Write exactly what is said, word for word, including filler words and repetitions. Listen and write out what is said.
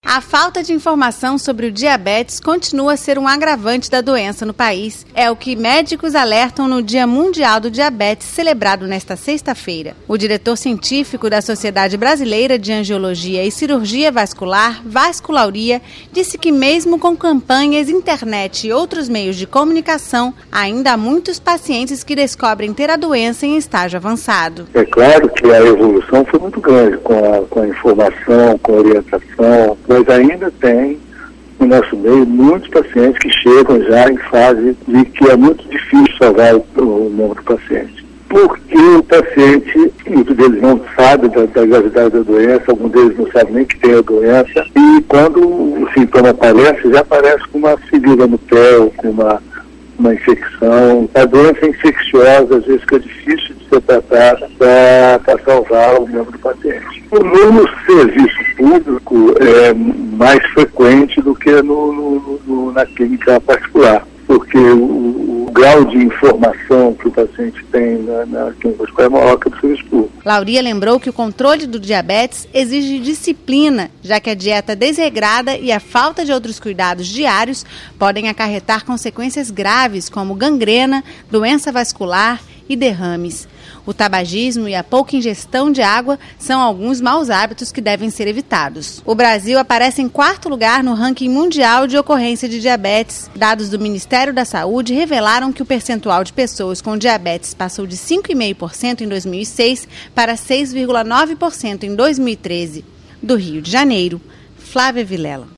A falta de informação sobre o diabetes continua a ser um agravante da doença no país. É o que médicos alertam no Dia Mundial do Diabetes, celebrado nesta sexta-feira. O diretor científico da Sociedade Brasileira de Angiologia e Cirurgia Vascular, Vasco Lauria, disse que mesmo com campanhas, internet e outros meios de comunicação, ainda há muitos pacientes que descobrem ter a doença em estágio avançado. É claro que a evolução foi muito grande com a, com a informação, com a orientação, mas ainda tem no nosso meio muitos pacientes que chegam já em fase de que é muito difícil salvar o, o nome do paciente. Porque o paciente, muitos deles não sabem da, da gravidade da doença, alguns deles não sabem nem que tem a doença, e quando o sintoma aparece, já aparece com uma ferida no pé, ou com uma, uma infecção. A doença infecciosa, às vezes, que é difícil de ser tratada para salvar o membro do paciente. No serviço público é mais frequente do que no, no, no, na clínica particular, porque o, o grau de informação que o paciente tem na, na clínica particular é maior que o do serviço público. Lauria lembrou que o controle do diabetes exige disciplina, já que a dieta desregrada e a falta de outros cuidados diários podem acarretar consequências graves como gangrena, doença vascular e derrames. O tabagismo e a pouca ingestão de água são alguns maus hábitos que devem ser evitados. O Brasil aparece em quarto lugar no ranking mundial de ocorrência de diabetes. Dados do Ministério da Saúde revelaram que o percentual de pessoas com diabetes passou de cinco vírgula cinco por cento em dois mil e seis para seis vírgula nove por cento em dois mil e treze. Do Rio de Janeiro, Flávia Vilela.